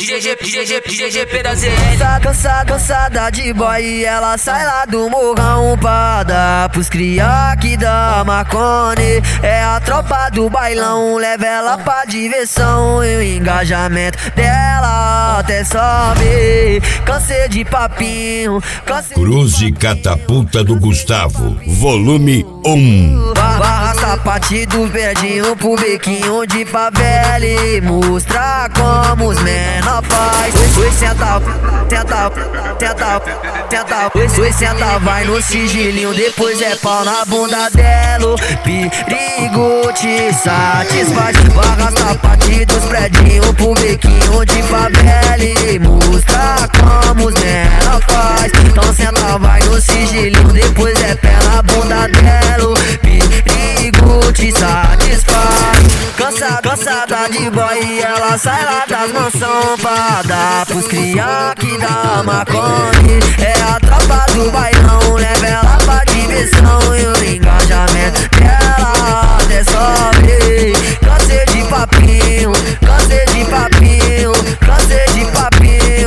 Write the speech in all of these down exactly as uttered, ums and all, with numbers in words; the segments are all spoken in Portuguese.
G G P da Z L. Cansada, cansada de boy, ela sai lá do morrão pra dar pros cria que dá Marconi. É a tropa do bailão, leva ela pra diversão e o engajamento dela até sobe. Cansei de papinho, cansei Cruz e Catapulta do Gustavo, volume um. Barra sapatinho do verdinho pro bequinho de favela e mostrar como os menor faz. Oi, senta, tenta, tenta, tenta. Oi, senta, vai no sigilinho, depois é pau na bunda dela. Perigo te satisfaz. Barra sapatinho dos predinhos pro bequinho de favela e mostrar como os menor faz. Então senta, vai no sigilinho, depois é pé na bunda dela. Perigo te satisfaz. Cansada, cansada de boy, ela sai lá das mansão pra dar pros cria que dá Marconi. É a tropa do bailão, leva ela pra diversão e o engajamento dela até sobe. Cansei de papinho, cansei de papinho, cansei de papinho.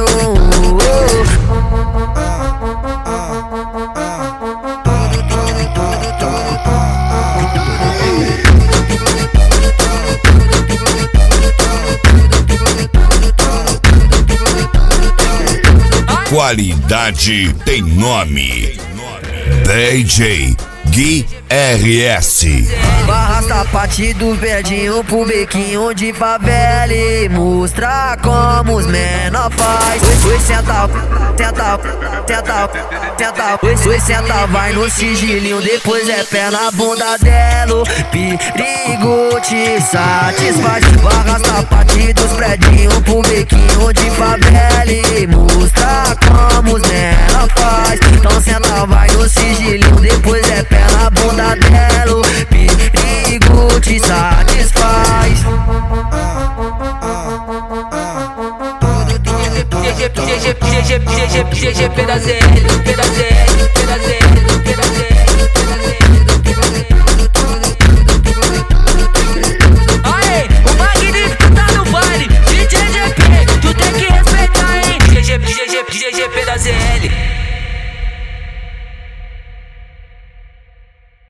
Qualidade tem nome. D J Gui R S. Barra sapatinho do verdinho pro bequinho de favela e mostrar como os menor faz. Oi, senta, tenta, tenta, tenta. Oi, senta, vai no sigilinho, depois é pé na bunda dela. Perigo te satisfaz. Barra sapatinho dos predinhos pro bequinho de favela e mostrar como os menor faz. Então senta, vai no sigilinho, depois é pé na bunda dela. Perigo te satisfaz. G G P da Z L.